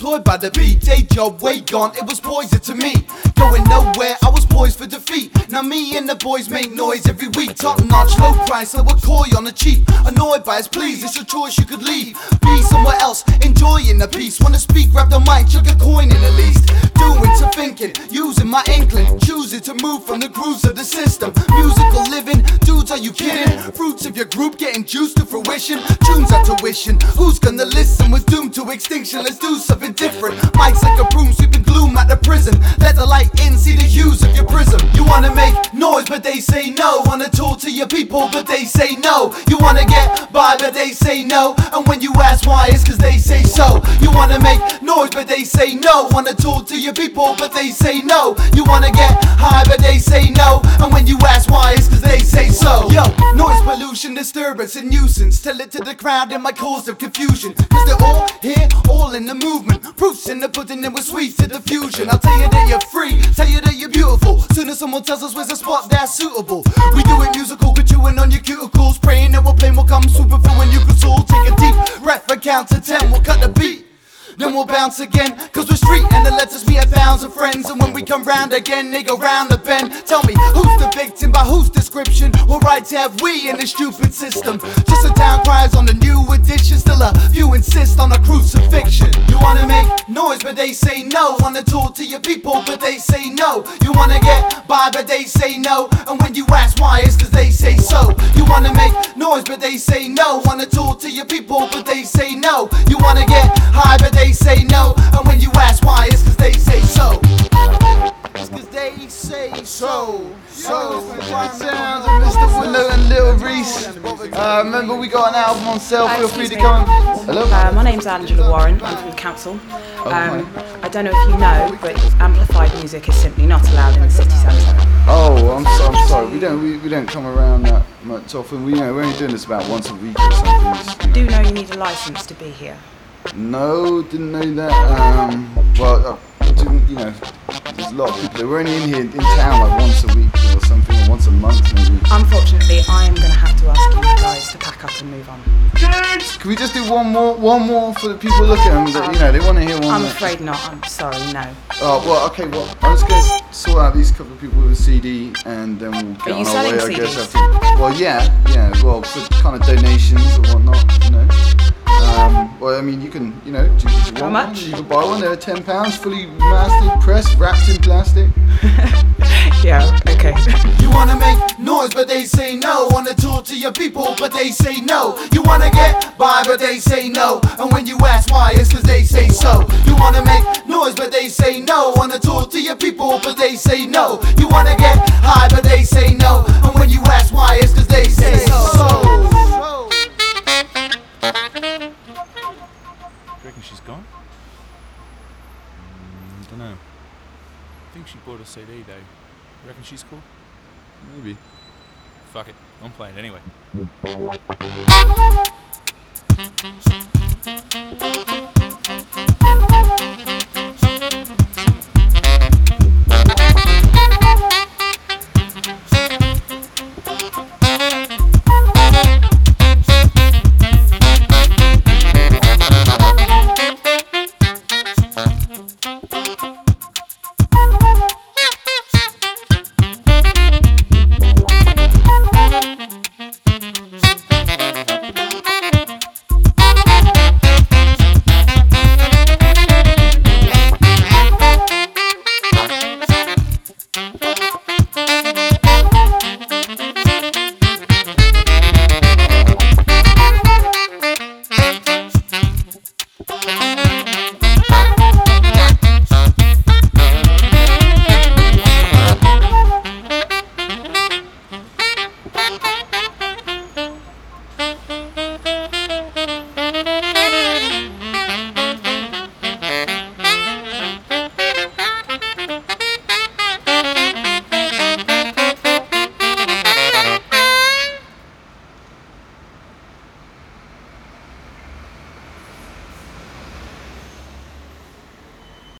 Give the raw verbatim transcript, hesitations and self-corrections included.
toyed by the beat. Day job way gone, it was poison to me. Going nowhere, I was poised for defeat. Now me and the boys make noise every week. Top notch, low price, I would call you on the cheap. Annoyed by his pleas, it's your choice, you could leave. Be somewhere else, enjoying the peace. Wanna speak, grab the mic, chuck a coin in at least. Doing some thinking, using my inkling. Choosing to move from the grooves of the system. Musical living, dudes, are you kidding? Fruits of your group getting juiced to fruition. Tunes are tuition, who's gonna listen? We're doomed to extinction, let's do something different. Mike's like a broom, sweeping gloom at the prison. Let the light in, see the hues of your prism. You wanna make noise, but they say no. Wanna talk to your people, but they say no. You wanna get by, but they say no. And when you ask why, it's cause they say so. You wanna make noise, but they say no. Wanna talk to your people, but they say no. You wanna get high, but they say no. And when you ask why, it's cause they say so. Yo, noise pollution, disturbance and nuisance. Tell it to the crowd, it might cause them confusion. Cause they're all here, all in the movement. Proofs in the pudding and we're sweet to the fusion. I'll tell you that you're free, tell you that you're beautiful. Soon as someone tells us where's a spot that's suitable. We do it musical, but chewing on your cuticles. Praying that we'll play, we'll come swooping through when you could all take a deep breath and count to ten. We'll cut the beat, then we'll bounce again. Cause we're street and it lets us meet a thousand friends. And when we come round again, they go round the bend. Tell me, who's the victim, by whose description? What rights have we in this stupid system? Just a town cries on the new edition. Still a few insist on a crucifixion. You wanna make noise, but they say no. Wanna talk to your people, but they say no. You wanna get by, but they say no. And when you ask why, it's cause they say so. You wanna make noise, but they say no. Wanna talk to your people, but they say no. You wanna get high, but they say no. And when you ask why, it's cause they say so. It's cause they say so. So, sounds of Mister Willow and Lil Reese. Uh, remember, we got an album on sale. Feel free to come. Hello? Uh, my name's Angela Warren. I'm from the council. Um, I don't know if you know, but amplified music is simply not allowed in the city centre. Oh, I'm, so, I'm sorry. We don't we, we don't come around that much often. We you know we're only doing this about once a week or something. Just, you know. Do you know you need a licence to be here? No, didn't know that. Um, well, I didn't, you know, there's a lot of people. We're only in here in town like once a week or something, or once a month maybe. Unfortunately, I am going to have to ask you guys to pack up and move on. Can we just do one more, one more for the people looking at them? That, you know, they want to hear one. I'm more. afraid not. I'm sorry, no. Oh well, okay. Well, I'm just gonna sort out these couple of people with a C D, and then we'll get Are on you our selling way. C Ds? I guess. After, well, yeah, yeah. Well, for kind of donations or whatnot, you know. Um, well, I mean, you can, you know, do, do you want How much? One? You can buy one. They're ten pounds, fully mastered, pressed, wrapped in plastic. Yeah, okay. You wanna make noise, but they say no. Wanna talk to your people, but they say no. You wanna get by, but they say no. And when you ask why, it's cause they say so. You wanna make noise, but they say no. Wanna talk to your people, but they say no. You wanna get high, but they say no. And when you ask why, it's cause they say so. Do you reckon she's gone? Mm, don't know. I think she bought a C D though. You reckon she's cool? Maybe. Fuck it, I'm playing anyway.